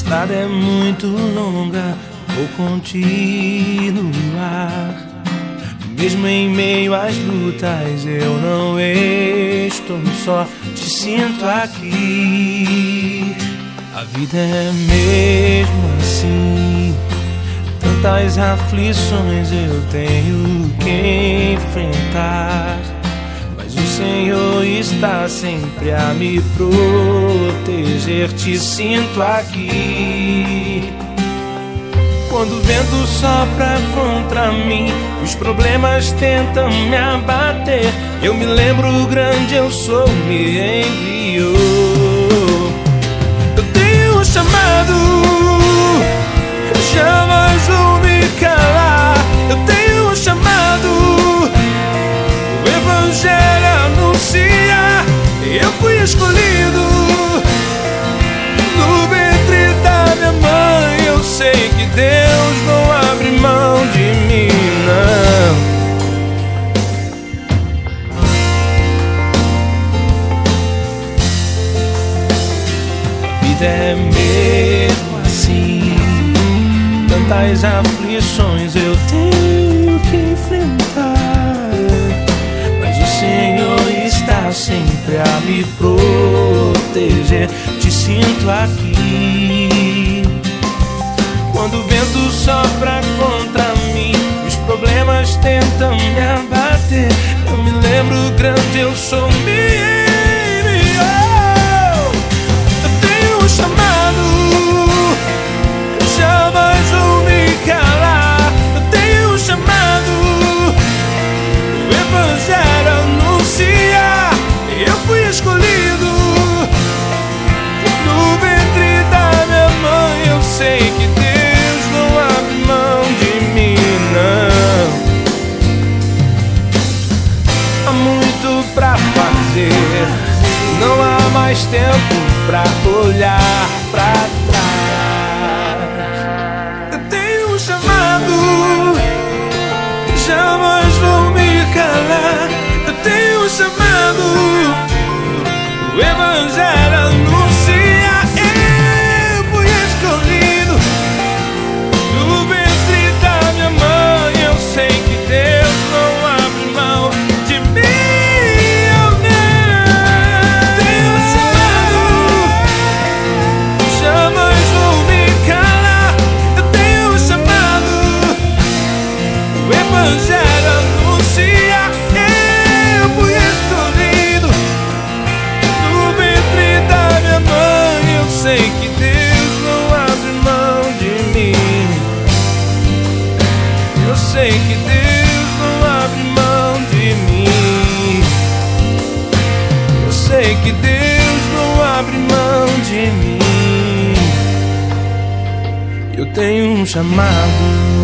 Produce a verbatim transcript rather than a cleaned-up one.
estrada é muito longa, vou continuar. Mesmo em meio às lutas, eu não estou só, te sinto aqui. A vida é mesmo assim, tantas aflições eu tenho que enfrentar, mas o Senhor está sempre a me proteger, te sinto aqui. Quando o vento sopra contra mim, os problemas tentam me abater, eu me lembro o grande eu sou me enviou. Eu tenho um chamado, jamais vou me calar. Eu tenho um chamado, o Evangelho anuncia. Eu fui escolhido no ventre da minha mãe. Eu sei que Deus não abre mão de mim, não. A vida é mesmo assim, tantas aflições eu tenho que enfrentar, mas o Senhor está sempre a me proteger, te sinto aqui. Quando o vento sopra contra mim, os problemas tentam me abater, eu me lembro grande eu sou me enviou. Eu tenho um chamado, jamais vou me calar. Eu tenho um chamado, o Evangelho anuncia. Eu fui escolhido no ventre da minha mãe. Eu sei que Deus não abre mão de mim, não. Há muito pra fazer, não há mais tempo pra olhar pra trás. Eu tenho um chamado, jamais vou me calar. Eu tenho um chamado, o Evangelho anuncia. Eu fui escolhido no ventre da minha mãe. Eu sei que Deus não abre mão de mim, eu não. Tenho um chamado, jamais vou me calar. Eu tenho um chamado, o Evangelho anuncia. Eu fui escolhido no ventre da minha mãe. Eu sei que Deus não abre mão de mim. Eu sei que Deus não abre mão de mim. Eu sei que Deus não abre mão de mim. Eu tenho um chamado.